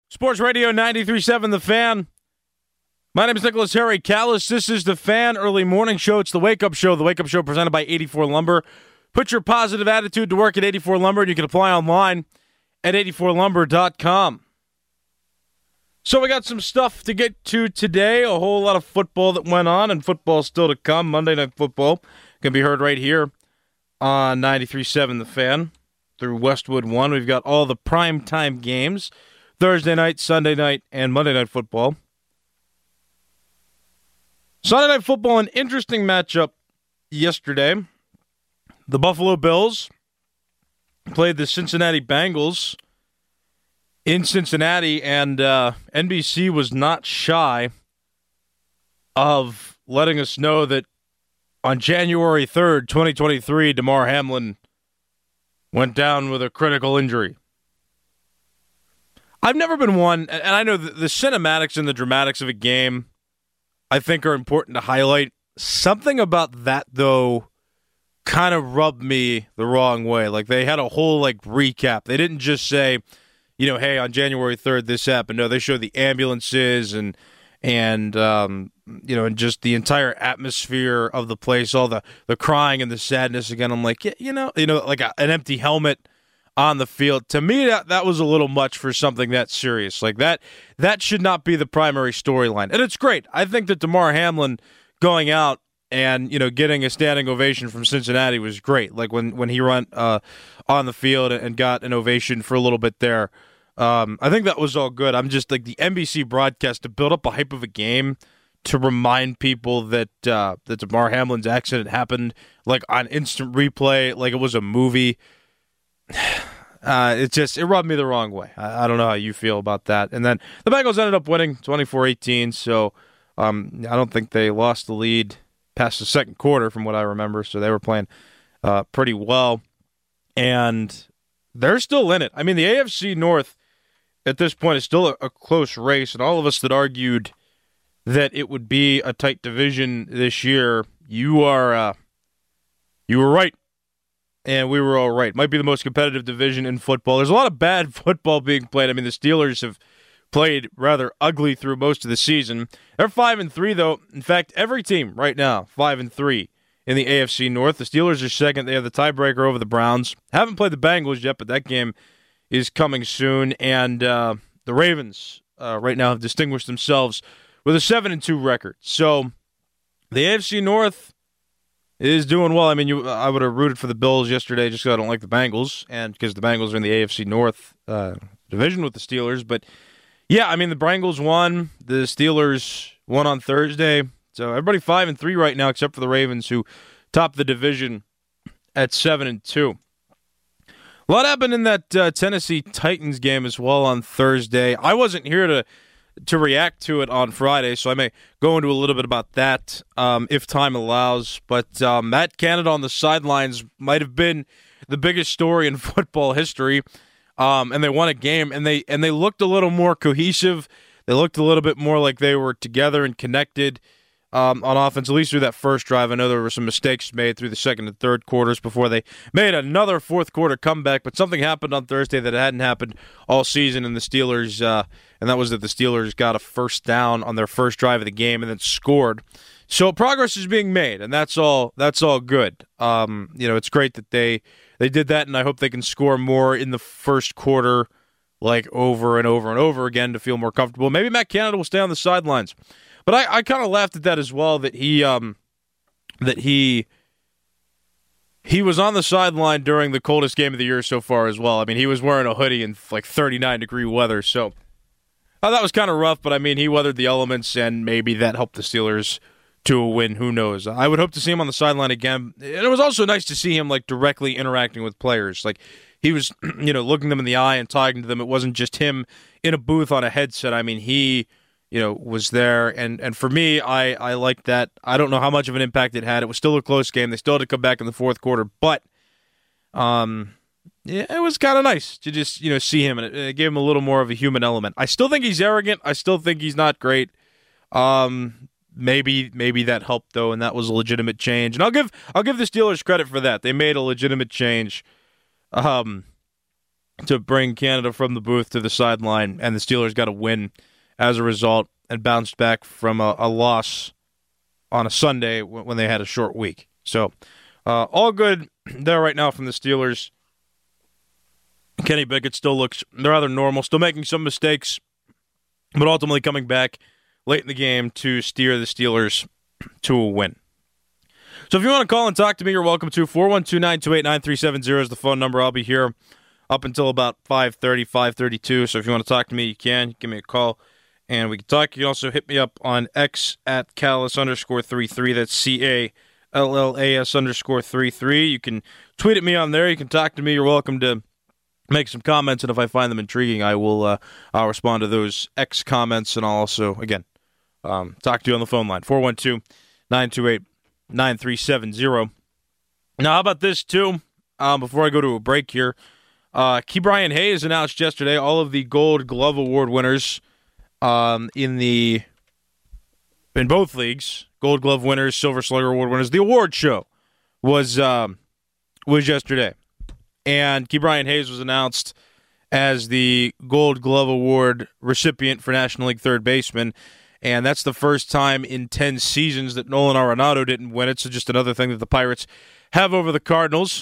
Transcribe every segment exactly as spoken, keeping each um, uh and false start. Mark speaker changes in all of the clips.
Speaker 1: Sports Radio ninety-three point seven The Fan. My name is Nicholas Harry Callis. This is The Fan Early Morning Show. It's the Wake Up Show. The Wake Up Show presented by eighty-four Lumber. Put your positive attitude to work at eighty-four Lumber, and you can apply online at eighty-four lumber dot com. So we got some stuff to get to today. A whole lot of football that went on, and football still to come. Monday Night Football can be heard right here on ninety-three point seven The Fan through Westwood One. We've got all the primetime games. Thursday night, Sunday night, and Monday Night Football. Sunday Night Football, an interesting matchup yesterday. The Buffalo Bills played the Cincinnati Bengals in Cincinnati, and uh, N B C was not shy of letting us know that on January third, twenty twenty-three, Damar Hamlin went down with a critical injury. I've never been one, and I know the, the cinematics and the dramatics of a game, I think, are important to highlight. Something about that, though, kind of rubbed me the wrong way. Like, they had a whole, like, recap. They didn't just say, you know, hey, on January third, this happened. No, they showed the ambulances and, and um, you know, and just the entire atmosphere of the place, all the, the crying and the sadness again. I'm like, yeah, you know, you know, like a, an empty helmet on the field. To me, that, that was a little much for something that serious. Like that that should not be the primary storyline. And it's great. I think that Damar Hamlin going out and, you know, getting a standing ovation from Cincinnati was great. Like when, when he ran uh, on the field and got an ovation for a little bit there. Um, I think that was all good. I'm just like the N B C broadcast to build up a hype of a game to remind people that uh, that Damar Hamlin's accident happened like on instant replay, like it was a movie. Uh, it just, it rubbed me the wrong way. I, I don't know how you feel about that. And then the Bengals ended up winning twenty-four eighteen, so um, I don't think they lost the lead past the second quarter from what I remember, so they were playing uh, pretty well. And they're still in it. I mean, the A F C North at this point is still a, a close race, and all of us that argued that it would be a tight division this year, you are uh, you were right. And we were all right. Might be the most competitive division in football. There's a lot of bad football being played. I mean, the Steelers have played rather ugly through most of the season. They're five and three, though. In fact, every team right now five and three in the A F C North. The Steelers are second. They have the tiebreaker over the Browns. Haven't played the Bengals yet, but that game is coming soon. And uh, the Ravens uh, right now have distinguished themselves with a seven and two record. So the A F C North is doing well. I mean, you, I would have rooted for the Bills yesterday just because I don't like the Bengals, and because the Bengals are in the A F C North uh, division with the Steelers. But, yeah, I mean, the Bengals won. The Steelers won on Thursday. So everybody five and three right now except for the Ravens, who top the division at seven and two. A lot happened in that uh, Tennessee Titans game as well on Thursday. I wasn't here to to react to it on Friday, so I may go into a little bit about that um, if time allows. But um, Matt Canada on the sidelines might have been the biggest story in football history, um, and they won a game, and they and they looked a little more cohesive. They looked a little bit more like they were together and connected um, on offense, at least through that first drive. I know there were some mistakes made through the second and third quarters before they made another fourth quarter comeback, but something happened on Thursday that hadn't happened all season in the Steelers, uh, and that was that the Steelers got a first down on their first drive of the game and then scored. So progress is being made, and that's all. That's all good. Um, you know, it's great that they they did that, and I hope they can score more in the first quarter, like over and over and over again to feel more comfortable. Maybe Matt Canada will stay on the sidelines, but I, I kind of laughed at that as well. That he um, that he he was on the sideline during the coldest game of the year so far as well. I mean, he was wearing a hoodie in like thirty-nine degree weather, so oh, that was kind of rough. But I mean, he weathered the elements, and maybe that helped the Steelers to a win. Who knows? I would hope to see him on the sideline again. And it was also nice to see him like directly interacting with players. Like he was, you know, looking them in the eye and talking to them. It wasn't just him in a booth on a headset. I mean, he, you know, was there. And, and for me, I, I liked that. I don't know how much of an impact it had. It was still a close game. They still had to come back in the fourth quarter. But um, yeah, it was kind of nice to just, you know, see him. And it, it gave him a little more of a human element. I still think he's arrogant. I still think he's not great. Um, maybe maybe that helped though, and that was a legitimate change. And I'll give I'll give the Steelers credit for that. They made a legitimate change. Um, to bring Canada from the booth to the sideline, and the Steelers got a win as a result and bounced back from a, a loss on a Sunday when they had a short week. So uh, all good there right now from the Steelers. Kenny Pickett still looks rather normal, still making some mistakes, but ultimately coming back late in the game to steer the Steelers to a win. So if you want to call and talk to me, you're welcome to. four one two, nine two eight, nine three seven zero is the phone number. I'll be here up until about five thirty, five thirty-two. So if you want to talk to me, you can. Give me a call, and we can talk. You can also hit me up on X at Callis underscore three three. That's C A L L A S underscore three three. You can tweet at me on there. You can talk to me. You're welcome to make some comments, and if I find them intriguing, I will uh, I'll respond to those X comments, and I'll also, again, um, talk to you on the phone line, four one two, nine two eight, nine three seven zero. Now, how about this, too, um, before I go to a break here? Uh, Ke'Bryan Hayes announced yesterday all of the Gold Glove Award winners um, in the in both leagues, Gold Glove winners, Silver Slugger Award winners. The award show was um, was yesterday. And Ke'Bryan Hayes was announced as the Gold Glove Award recipient for National League third baseman. And that's the first time in ten seasons that Nolan Arenado didn't win it. So just another thing that the Pirates have over the Cardinals.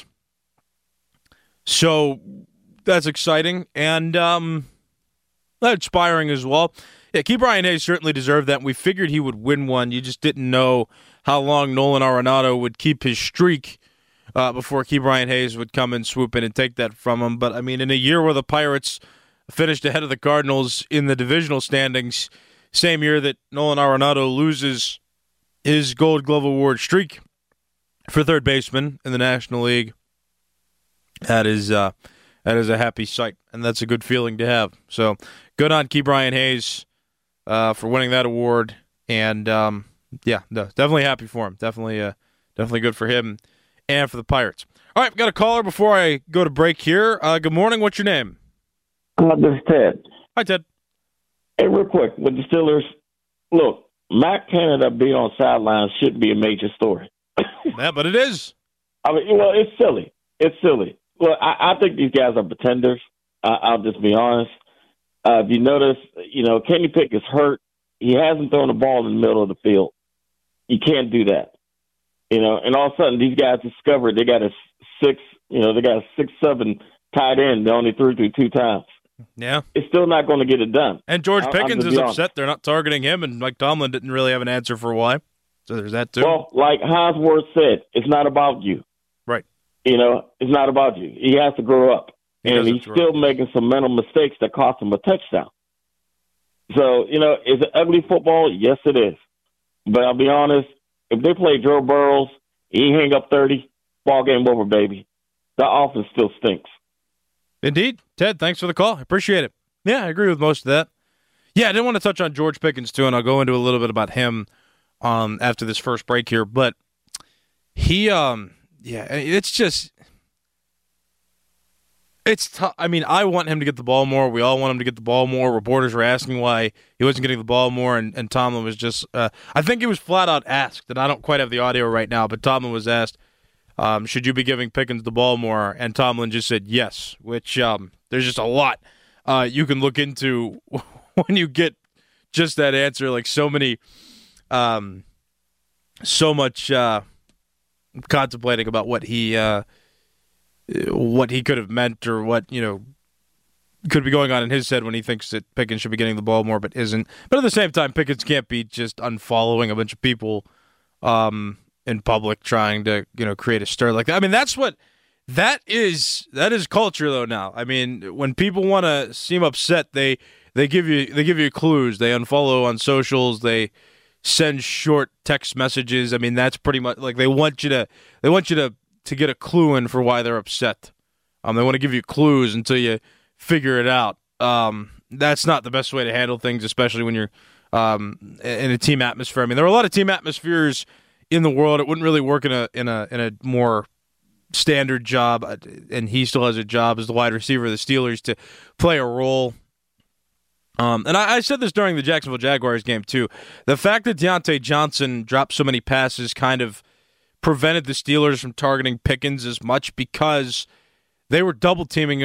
Speaker 1: So that's exciting and um, inspiring as well. Yeah, Ke'Bryan Hayes certainly deserved that. We figured he would win one. You just didn't know how long Nolan Arenado would keep his streak Uh, before Ke'Bryan Hayes would come and swoop in and take that from him. But, I mean, in a year where the Pirates finished ahead of the Cardinals in the divisional standings, same year that Nolan Arenado loses his Gold Glove Award streak for third baseman in the National League, that is uh, that is a happy sight, and that's a good feeling to have. So, good on Ke'Bryan Hayes uh, for winning that award, and, um, yeah, no, definitely happy for him. Definitely, uh, definitely good for him and for the Pirates. All right, we've got a caller before I go to break here. Uh, good morning. What's your name?
Speaker 2: Uh, this is Ted.
Speaker 1: Hi, Ted.
Speaker 2: Hey, real quick, with the Steelers, look, Matt Canada being on sidelines shouldn't be a major story.
Speaker 1: Yeah, but it is.
Speaker 2: I mean, well, it's silly. It's silly. Well, I, I think these guys are pretenders. I, I'll just be honest. Uh, if you notice, you know, Kenny Pickett's hurt. He hasn't thrown the ball in the middle of the field. You can't do that. You know, and all of a sudden these guys discovered they got a six, you know, they got a six, seven tight end. They only threw through two times.
Speaker 1: Yeah.
Speaker 2: It's still not going to get it done.
Speaker 1: And George
Speaker 2: I,
Speaker 1: Pickens is upset they're not targeting him, and Mike Tomlin didn't really have an answer for why. So there's that too.
Speaker 2: Well, like Hines Ward said, it's not about you.
Speaker 1: Right.
Speaker 2: You know, it's not about you. He has to grow up.
Speaker 1: He
Speaker 2: and he's still up. making some mental mistakes that cost him a touchdown. So, you know, is it ugly football? Yes, it is. But I'll be honest, if they play Joe Burrows, he hang up thirty, ball game over, baby. The offense still stinks.
Speaker 1: Indeed. Ted, thanks for the call. I appreciate it. Yeah, I agree with most of that. Yeah, I didn't want to touch on George Pickens, too, and I'll go into a little bit about him um, after this first break here. But he, um, yeah, it's just, it's tough. I mean, I want him to get the ball more. We all want him to get the ball more. Reporters were asking why he wasn't getting the ball more, and, and Tomlin was just, uh, I think he was flat out asked, and I don't quite have the audio right now, but Tomlin was asked, um, should you be giving Pickens the ball more? And Tomlin just said yes, which um, there's just a lot uh, you can look into when you get just that answer. Like so many, um, so much uh, contemplating about what he, uh, what he could have meant or what, you know, could be going on in his head when he thinks that Pickens should be getting the ball more but isn't. But at the same time, Pickens can't be just unfollowing a bunch of people um, in public trying to, you know, create a stir like that. I mean, that's what that is. That is culture, though. Now, I mean, when people want to seem upset, they they give you they give you clues. They unfollow on socials. They send short text messages. I mean, that's pretty much like they want you to they want you to to get a clue in for why they're upset. Um, they want to give you clues until you figure it out. Um, that's not the best way to handle things, especially when you're um, in a team atmosphere. I mean, there are a lot of team atmospheres in the world. It wouldn't really work in a in a in a more standard job, and he still has a job as the wide receiver of the Steelers to play a role. Um, and I, I said this during the Jacksonville Jaguars game too. The fact that Deontay Johnson dropped so many passes kind of prevented the Steelers from targeting Pickens as much because they were double teaming him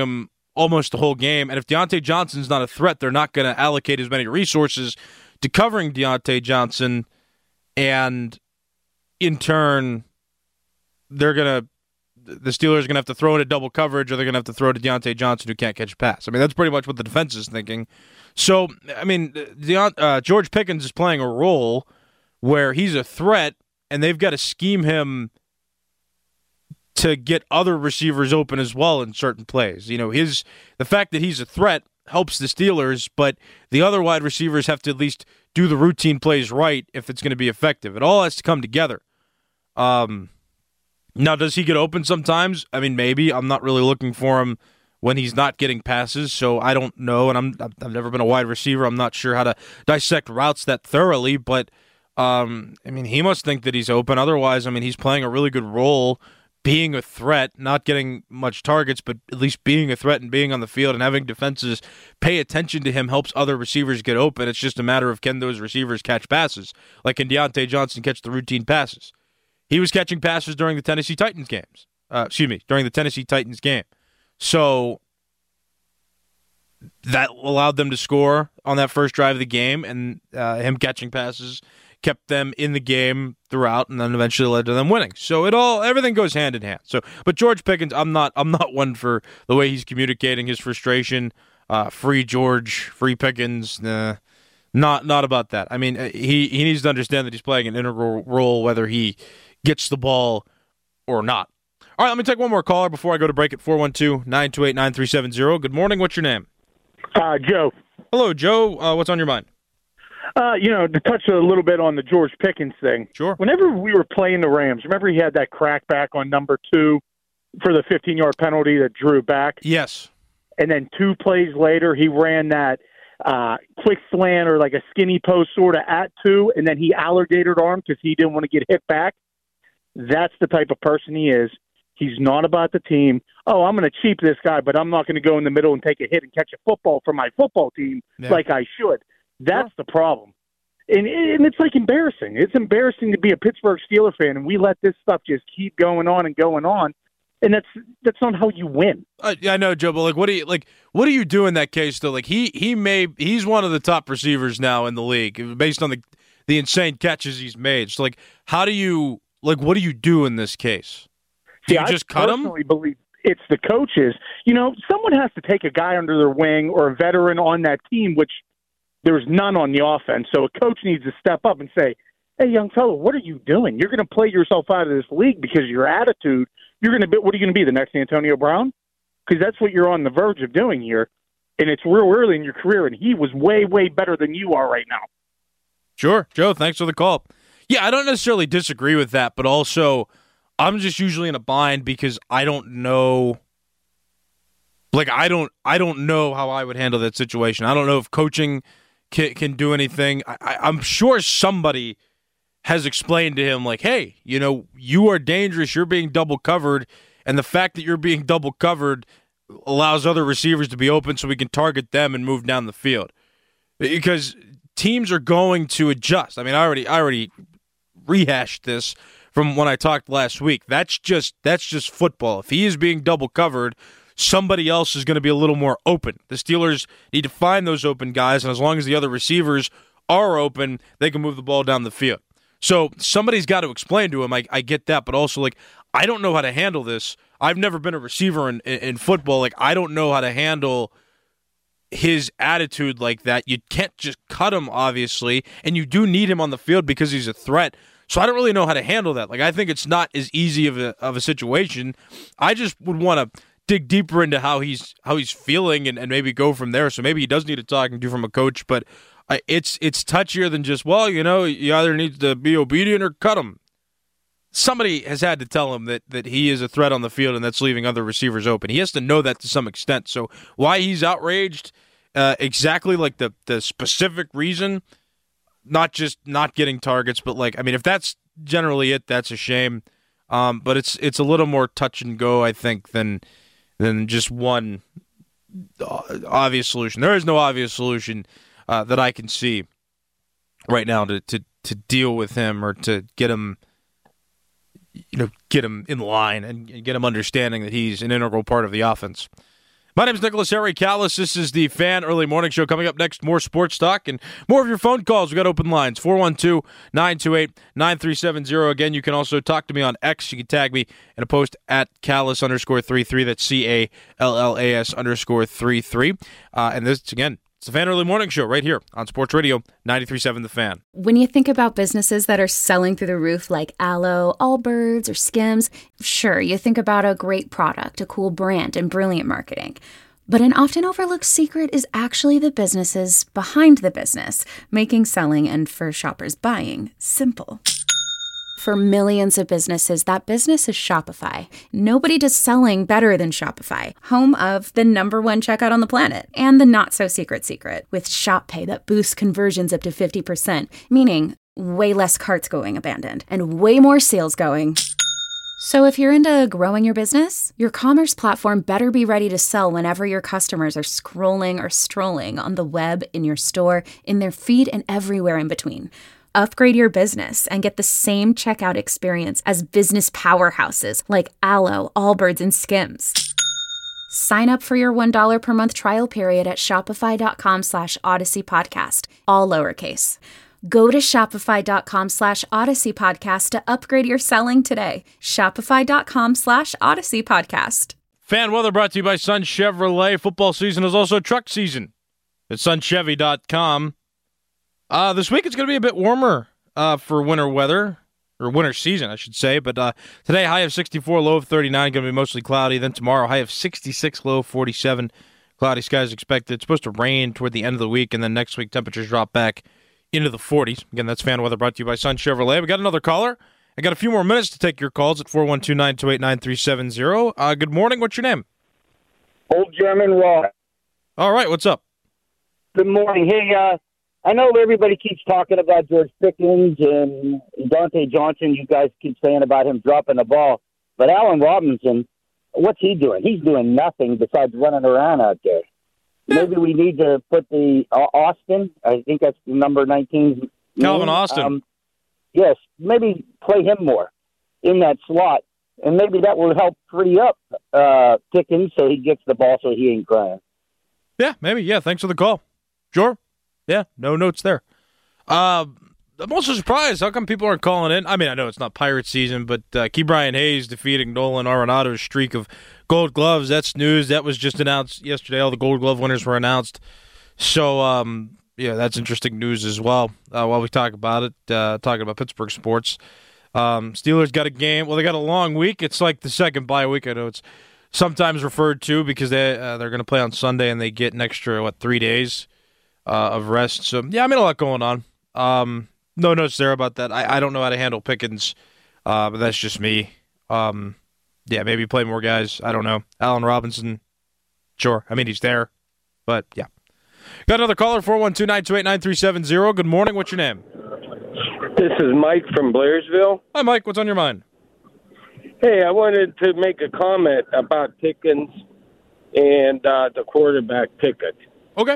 Speaker 1: almost the whole game. And if Deontay Johnson's not a threat, they're not going to allocate as many resources to covering Deontay Johnson. And in turn, they're going to, the Steelers are going to have to throw into double coverage, or they're going to have to throw to Deontay Johnson, who can't catch a pass. I mean, that's pretty much what the defense is thinking. So, I mean, Deont- uh, George Pickens is playing a role where he's a threat, and they've got to scheme him to get other receivers open as well in certain plays. You know, his the fact that he's a threat helps the Steelers, but the other wide receivers have to at least do the routine plays right if it's going to be effective. It all has to come together. Um, now, does he get open sometimes? I mean, maybe. I'm not really looking for him when he's not getting passes, so I don't know, and I'm, I've never been a wide receiver. I'm not sure how to dissect routes that thoroughly, but, um, I mean, he must think that he's open. Otherwise, I mean, he's playing a really good role, being a threat, not getting much targets, but at least being a threat and being on the field and having defenses pay attention to him helps other receivers get open. It's just a matter of, can those receivers catch passes? Like, can Deontay Johnson catch the routine passes? He was catching passes during the Tennessee Titans games. Uh, excuse me, during the Tennessee Titans game. So that allowed them to score on that first drive of the game, and uh, him catching passes kept them in the game throughout, and then eventually led to them winning. So it all, everything goes hand in hand. So, but George Pickens, I'm not, I'm not one for the way he's communicating his frustration. Uh, free George, free Pickens, nah, not, not about that. I mean, he he needs to understand that he's playing an integral role, whether he gets the ball or not. All right, let me take one more caller before I go to break at four one two, nine two eight, nine three seven zero. Good morning. What's your name?
Speaker 3: Uh, Joe.
Speaker 1: Hello, Joe. Uh, what's on your mind?
Speaker 3: Uh, you know, to touch a little bit on the George Pickens thing.
Speaker 1: Sure.
Speaker 3: Whenever we were playing the Rams, remember he had that crackback on number two for the fifteen-yard penalty that drew back?
Speaker 1: Yes.
Speaker 3: And then two plays later, he ran that uh, quick slant or like a skinny post sort of at two, and then he alligator armed because he didn't want to get hit back. That's the type of person he is. He's not about the team. Oh, I'm going to cheap this guy, but I'm not going to go in the middle and take a hit and catch a football for my football team yeah. like I should. That's sure. the problem. And, and it's like embarrassing. It's embarrassing to be a Pittsburgh Steelers fan, and we let this stuff just keep going on and going on. And that's that's not how you win.
Speaker 1: Uh, yeah, I know, Joe. But like, what do you like? What do you do in that case, though? Like, he he may he's one of the top receivers now in the league, based on the the insane catches he's made. So, like, how do you like? What do you do in this case? Do
Speaker 3: See,
Speaker 1: you just I cut him?
Speaker 3: I personally believe it's the coaches. You know, someone has to take a guy under their wing or a veteran on that team, which there's none on the offense. So a coach needs to step up and say, hey, young fellow, what are you doing? You're going to play yourself out of this league because of your attitude. You're going to be, what are you going to be, the next Antonio Brown? Because that's what you're on the verge of doing here. And it's real early in your career, and he was way, way better than you are right now.
Speaker 1: Sure. Joe, thanks for the call. Yeah, I don't necessarily disagree with that, but also I'm just usually in a bind because I don't know like I don't I don't know how I would handle that situation. I don't know if coaching can, can do anything. I, I, I'm sure somebody has explained to him, like, hey, you know, you are dangerous, you're being double covered, and the fact that you're being double covered allows other receivers to be open so we can target them and move down the field. Because teams are going to adjust. I mean, I already I already rehashed this from when I talked last week. That's just that's just football. If he is being double covered, somebody else is going to be a little more open. The Steelers need to find those open guys, and as long as the other receivers are open, they can move the ball down the field. So somebody's got to explain to him. I, I get that, but also, like, I don't know how to handle this. I've never been a receiver in, in, in football. Like, I don't know how to handle his attitude like that. You can't just cut him, obviously, and you do need him on the field because he's a threat. So I don't really know how to handle that. Like, I think it's not as easy of a of a situation. I just would want to dig deeper into how he's how he's feeling and, and maybe go from there. So maybe he does need a talking to from a coach, but I, it's it's touchier than just, well, you know, you either need to be obedient or cut him. Somebody has had to tell him that, that he is a threat on the field and that's leaving other receivers open. He has to know that to some extent. So why he's outraged, uh, exactly like the, the specific reason, not just not getting targets, but like, I mean, if that's generally it, that's a shame. Um, but it's it's a little more touch and go, I think, than than just one obvious solution. There is no obvious solution uh, that I can see right now to, to, to deal with him or to get him, you know, get him in line and get him understanding that he's an integral part of the offense. My name is Nicholas Harry Callis. This is the Fan Early Morning Show. Coming up next, more sports talk and more of your phone calls. We've got open lines, four one two, nine two eight, nine three seven zero. Again, you can also talk to me on X. You can tag me in a post at Callis underscore three three. That's C A L L A S underscore three three. Uh, and this, again, it's the Fan Early Morning Show right here on Sports Radio ninety-three point seven The Fan.
Speaker 4: When you think about businesses that are selling through the roof like Aloe, Allbirds, or Skims, sure, you think about a great product, a cool brand, and brilliant marketing. But an often overlooked secret is actually the businesses behind the business, making selling and, for shoppers, buying simple. For millions of businesses, that business is Shopify. Nobody does selling better than Shopify, home of the number one checkout on the planet, and the not-so-secret secret, with Shop Pay that boosts conversions up to fifty percent, meaning way less carts going abandoned, and way more sales going. So if you're into growing your business, your commerce platform better be ready to sell whenever your customers are scrolling or strolling on the web, in your store, in their feed, and everywhere in between. Upgrade your business and get the same checkout experience as business powerhouses like Aloe, Allbirds, and Skims. Sign up for your one dollar per month trial period at shopify.com slash Odyssey Podcast, all lowercase. Go to shopify.com slash Odyssey Podcast to upgrade your selling today. Shopify.com slash Odyssey Podcast.
Speaker 1: Fan weather brought to you by Sun Chevrolet. Football season is also truck season at sun chevy dot com. Uh, this week it's going to be a bit warmer uh, for winter weather, or winter season, I should say. But uh, today, high of sixty-four, low of thirty-nine, going to be mostly cloudy. Then tomorrow, high of sixty-six, low of forty-seven. Cloudy skies expected. It's supposed to rain toward the end of the week, and then next week temperatures drop back into the forties. Again, that's fan weather brought to you by Sun Chevrolet. We got another caller. I got a few more minutes to take your calls at four one two, nine two eight, nine three seven zero. Uh, good morning. What's your name?
Speaker 5: Old German Raw.
Speaker 1: All right. What's up?
Speaker 5: Good morning. Hey, uh, I know everybody keeps talking about George Pickens and Dante Johnson. You guys keep saying about him dropping the ball. But Allen Robinson, what's he doing? He's doing nothing besides running around out there. Maybe we need to put the uh, Austin, I think that's number nineteen.
Speaker 1: Calvin Austin. Um,
Speaker 5: yes, maybe play him more in that slot. And maybe that will help free up uh, Pickens so he gets the ball so he ain't crying.
Speaker 1: Yeah, maybe. Yeah, thanks for the call. Sure. Yeah, no notes there. Uh, I'm also surprised. How come people aren't calling in? I mean, I know it's not Pirate season, but uh, Key Brian Hayes defeating Nolan Arenado's streak of Gold Gloves. That's news. That was just announced yesterday. All the Gold Glove winners were announced. So, um, yeah, that's interesting news as well. Uh, while we talk about it, uh, talking about Pittsburgh sports. Um, Steelers got a game. Well, they got a long week. It's like the second bye week. I know it's sometimes referred to because they, uh, they're going to play on Sunday and they get an extra, what, three days uh, of rest. So, yeah, I mean, a lot going on. Um, no notes there about that. I, I don't know how to handle Pickens, uh, but that's just me. Um, yeah, maybe play more guys. I don't know. Allen Robinson, sure. I mean, he's there. But, yeah. Got another caller, four one two, nine two eight, nine three seven zero. Good morning. What's your name?
Speaker 6: This is Mike from Blairsville.
Speaker 1: Hi, Mike. What's on your mind?
Speaker 6: Hey, I wanted to make a comment about Pickens and uh, the quarterback Pickett.
Speaker 1: Okay.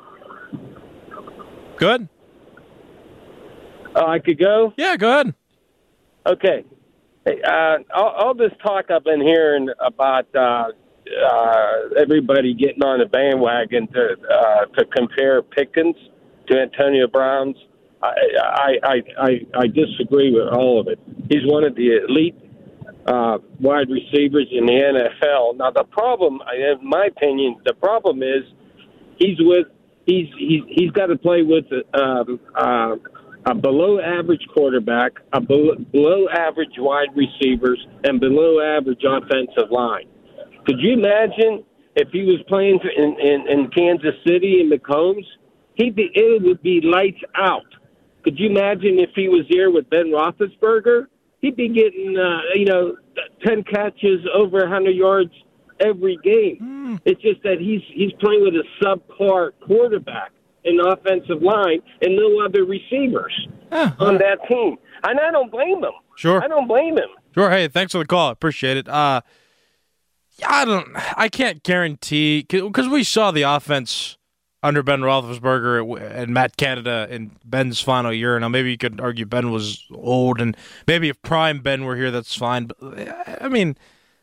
Speaker 1: Good.
Speaker 6: Uh, I could go?
Speaker 1: Yeah, go ahead.
Speaker 6: Okay. Hey, uh, all, all this talk I've been hearing about uh, uh, everybody getting on a bandwagon to uh, to compare Pickens to Antonio Brown's, I, I, I, I, I disagree with all of it. He's one of the elite uh, wide receivers in the N F L. Now, the problem, in my opinion, the problem is he's with he's he's, he's got to play with um, uh, a below-average quarterback, a below-average wide receivers, and below-average offensive line. Could you imagine if he was playing in, in, in Kansas City in Mahomes? He'd be it would be lights out. Could you imagine if he was here with Ben Roethlisberger? He'd be getting, uh, you know, ten catches over one hundred yards every game. Mm. It's just that he's he's playing with a subpar quarterback in the offensive line and no other receivers uh, on that team. And I don't blame him.
Speaker 1: Sure.
Speaker 6: I don't blame him.
Speaker 1: Sure. Hey, thanks for the call. Appreciate it. Uh, I don't. I can't guarantee because we saw the offense under Ben Roethlisberger and Matt Canada in Ben's final year. Now, maybe you could argue Ben was old, and maybe if prime Ben were here, that's fine. But I mean,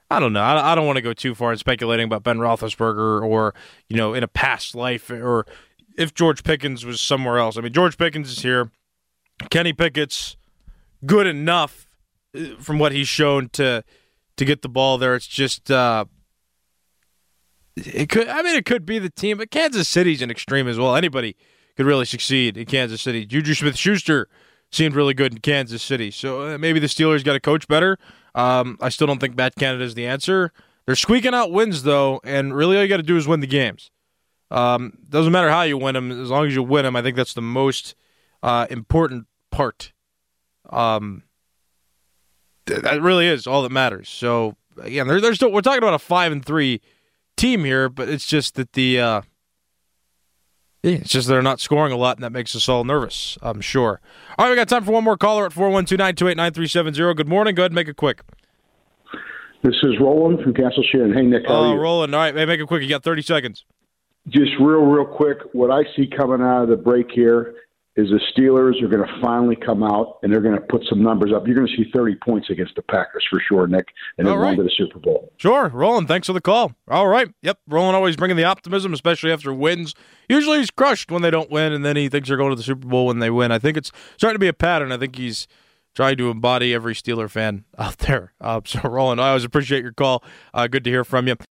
Speaker 1: I don't know. I, I don't want to go too far in speculating about Ben Roethlisberger or, you know, in a past life or if George Pickens was somewhere else. I mean, George Pickens is here. Kenny Pickett's good enough from what he's shown to to get the ball there. It's just uh, it could. I mean, it could be the team, but Kansas City's an extreme as well. Anybody could really succeed in Kansas City. Juju Smith-Schuster seemed really good in Kansas City, so uh, maybe the Steelers got to coach better. Um, I still don't think Matt Canada is the answer. They're squeaking out wins though, and really all you got to do is win the games. Um, doesn't matter how you win them, as long as you win them. I think that's the most uh, important part. Um, th- that really is all that matters. So again, they're, they're still, we're talking about a five and three team here, but it's just that the uh, yeah, it's just they're not scoring a lot, and that makes us all nervous, I'm sure. All right, we got time for one more caller at four one two, nine two eight, nine three seven zero. Good morning. Go ahead and make it quick.
Speaker 7: This is Roland from Castle Sharon. Hey, Nick, how
Speaker 1: Oh,
Speaker 7: are you?
Speaker 1: Roland. All right, man, make it quick. You got thirty seconds.
Speaker 7: Just real, real quick, what I see coming out of the break here is the Steelers are going to finally come out, and they're going to put some numbers up. You're going to see thirty points against the Packers for sure, Nick, and they're going to the Super Bowl.
Speaker 1: Sure. Roland, thanks for the call. All right. Yep, Roland always bringing the optimism, especially after wins. Usually he's crushed when they don't win, and then he thinks they're going to the Super Bowl when they win. I think it's starting to be a pattern. I think he's trying to embody every Steeler fan out there. Uh, so, Roland, I always appreciate your call. Uh, good to hear from you.